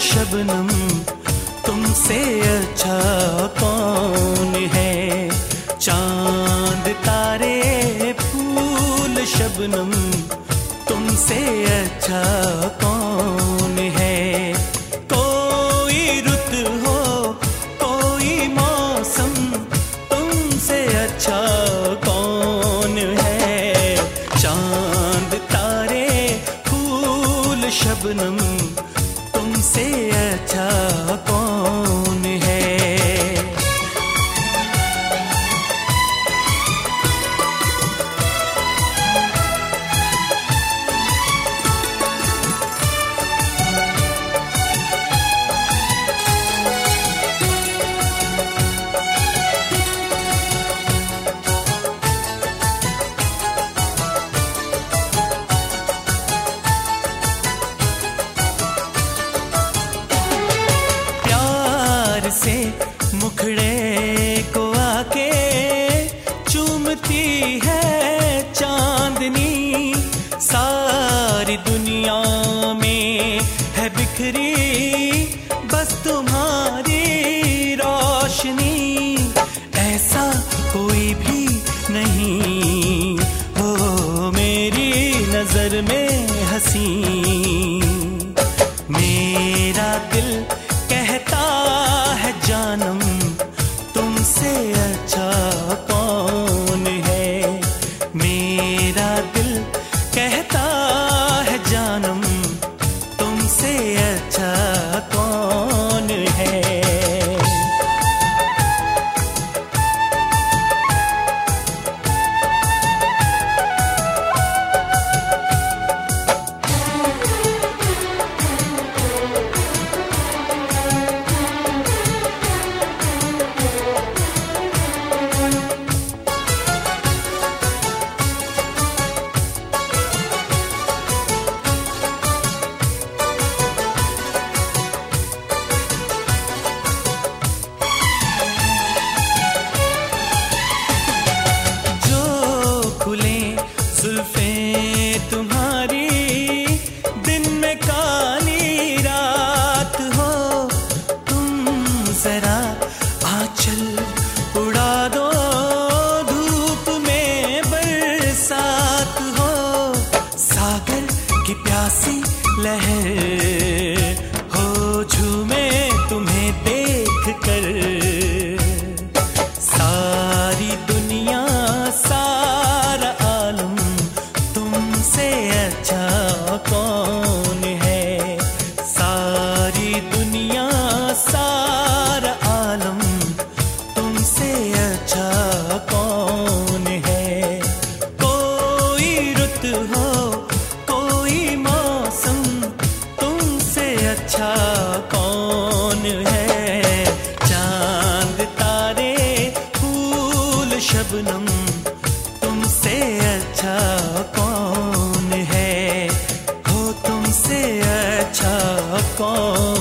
शबनम तुमसे अच्छा कौन है। चांद तारे फूल शबनम तुमसे अच्छा कौन है। कोई रुत हो कोई मौसम तुमसे अच्छा कौन है। चांद तारे फूल शबनम तुमसे अच्छा कौन है। से मुखड़े को आके चूमती है चांदनी। सारी दुनिया में है बिखरी बस तुम्हारी रोशनी। ऐसा कोई भी नहीं हो मेरी नजर में हंसी। मेरा दिल कहता है जानम तुमसे अच्छा कौन है। मेरा दिल कहता है जानम तुमसे अच्छा कौन है। तुम्हारी दिन में काली रात हो। तुम जरा आंचल उड़ा दो धूप में बरसात हो। सागर की प्यासी लहर हो झूमे तुम्हें देख कर। सारी दुनिया सारा आलम तुमसे अच्छा कौन है। सारी दुनिया सारा आलम तुमसे अच्छा कौन है। कोई रुत हो कोई मौसम तुमसे अच्छा कौन है। चांद तारे फूल शबनम तुमसे अच्छा कौन है। हो तुमसे अच्छा कौन